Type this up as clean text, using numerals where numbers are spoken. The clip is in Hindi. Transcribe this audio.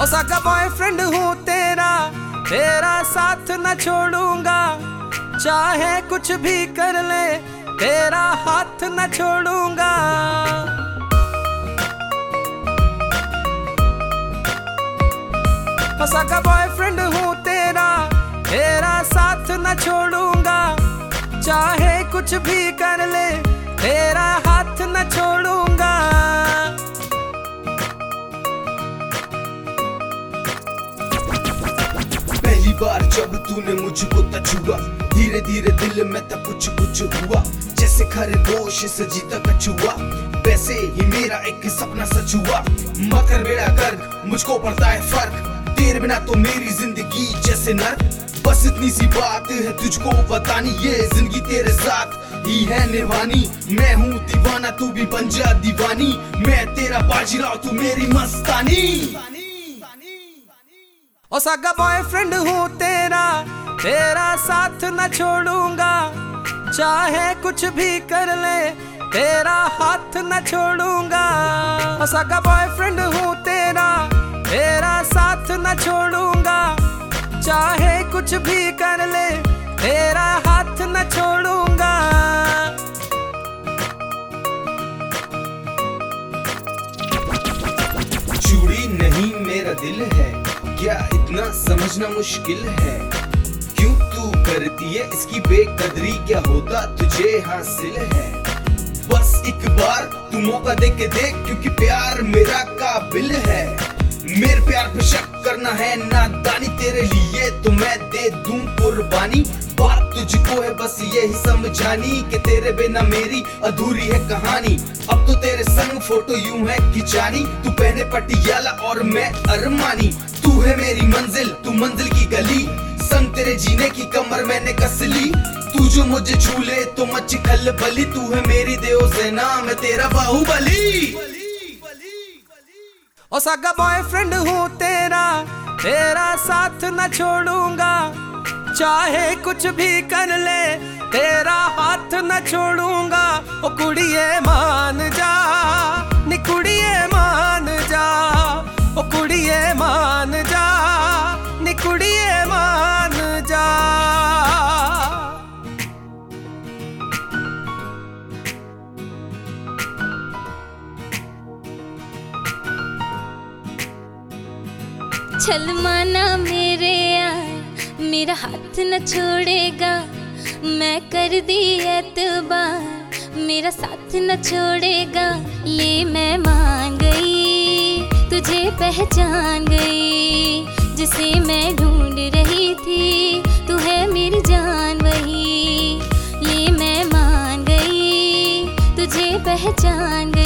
सगा बॉयफ्रेंड हूँ तेरा, तेरा साथ न छोड़ूंगा, चाहे कुछ भी कर ले तेरा हाथ न छोड़ूंगा। सगा बॉयफ्रेंड हूँ तेरा, तेरा साथ न छोड़ूंगा, चाहे कुछ भी कर ले तेरा हाथ न छोड़ूंगा। पहली बार जब तूने मुझको छुआ, धीरे धीरे दिल में तब कुछ कुछ हुआ, जैसे खरगोश से जीता कछुआ, वैसे ही मेरा एक सपना सच हुआ। मकर बेड़ा गर्क मुझको पड़ता है फर्क, तेरे बिना तो मेरी जिंदगी जैसे नर्क। बस इतनी सी बात है तुझको बतानी, ये जिंदगी तेरे साथ ही है निभानी। मैं हूँ दीवाना तू भी बन जा दीवानी, मैं तेरा बाजीराव तू मेरी मस्तानी। ओ सगा बॉयफ्रेंड हूँ तेरा, तेरा साथ न छोड़ूंगा, चाहे कुछ भी कर ले तेरा हाथ न छोड़ूंगा। ओ सगा बॉयफ्रेंड हूँ तेरा, तेरा साथ न छोड़ूंगा, चाहे कुछ भी कर ले तेरा हाथ न छोड़ूंगा। चूड़ी नहीं मेरा दिल है, क्या इतना समझना मुश्किल है? क्यों तू करती है इसकी बेकदरी, क्या होता तुझे हासिल है? बस एक बार तू मौका दे के देख, क्योंकि प्यार मेरा काबिल है। मेरे प्यार पे शक करना है नादानी, तेरे लिए तो मैं दे दूं कुर्बानी। बात तुझको है बस यही समझानी, कि तेरे बिना मेरी अधूरी है कहानी। अब तो तेरे संग फोटो यूं है खिंचानी, तू पहने पटियाला और मैं अरमानी। तू है मेरी मंजिल, तू मंजिल की गली, संग तेरे जीने की कमर मैंने कस ली। तू जो मुझे छू ले तो मच खलबली, तू है मेरी देवसेना मैं तेरा बाहुबली। ओ सगा बॉयफ्रेंड हूँ तेरा, तेरा साथ न छोड़ूंगा, चाहे कुछ भी कर ले तेरा हाथ न छोड़ूंगा। ओ कुड़िए मान जा, नी कुड़िए मान जा, ओ कुड़िए मान जा, नी कुड़िए मान जा। चल माना मेरे यार, मेरा हाथ न छोड़ेगा, मैं कर दी एतबार, मेरा साथ न छोड़ेगा। ले मैं मान गई, तुझे पहचान गई, जिसे मैं ढूंढ रही थी, तू है मेरी जान वही। ले मैं मान गई, तुझे पहचान गई।